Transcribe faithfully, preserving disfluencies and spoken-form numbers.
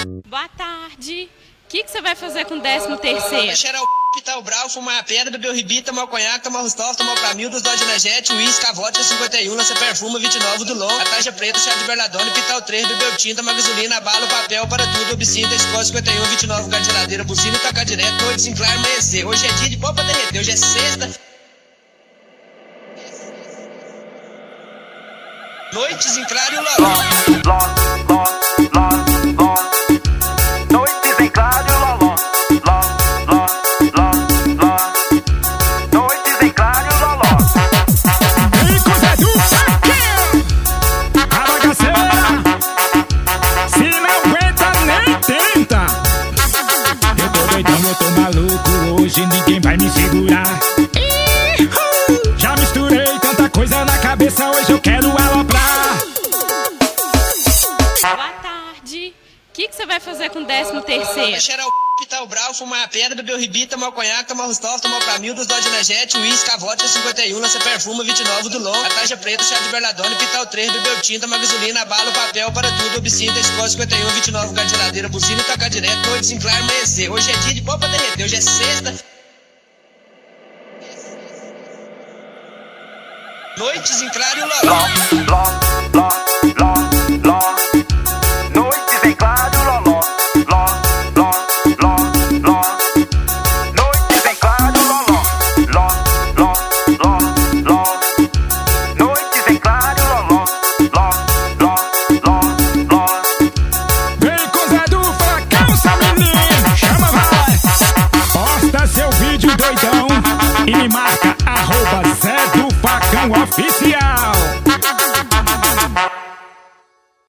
Boa tarde. O que, que você vai fazer com o décimo terceiro? Cheirar o p, pitar o brau, fumar a pedra, beber o ribi, tomar o conhaque, tomar o Rustov, tomar o Pramil, dos dólares de energético, uísque, a vodka cinquenta e um, lança perfuma, vinte e nove do Long, a taxa preta, chá de berladone, pitar o três, beber o tinta, tomar gasolina, bala, o papel, para tudo, obscina, escola cinquenta e um, vinte e nove, lugar de geladeira, buzina e tocar direto, noite, sinclar, amanhecer. Hoje é dia de pó pra derreter, hoje é sexta. Noites em claro e o loló. Noites em claro e o loló. Noites em claro e o loló. E com Zé do a bagaceira, se não aguenta nem tenta. Eu tô doidão, eu tô maluco, hoje ninguém vai me segurar. Ihu! Já misturei tanta coisa na cabeça, hoje eu quero aloprar. Boa tarde. O que, que você vai fazer com o décimo terceiro? Cheirar o p, pitar o brau, fumar a pedra, beber o ribi, tomar o conhaque, tomar o Rustov, tomar o Pramil, dos dólares de energético, uísque, a vodka cinquenta e um, lança perfuma, vinte e nove do Long, a taxa preta, chá de berladone, pitar o três, beber o tinta, tomar gasolina, bala, o papel, para tudo, obscina, escola cinquenta e um, vinte e nove, lugar de geladeira, buzina e tocar direto, noite, sinclar, amanhecer. Hoje é dia de pó pra derreter, hoje é sexta. Noites em claro e o loló. Ló, ló, ló.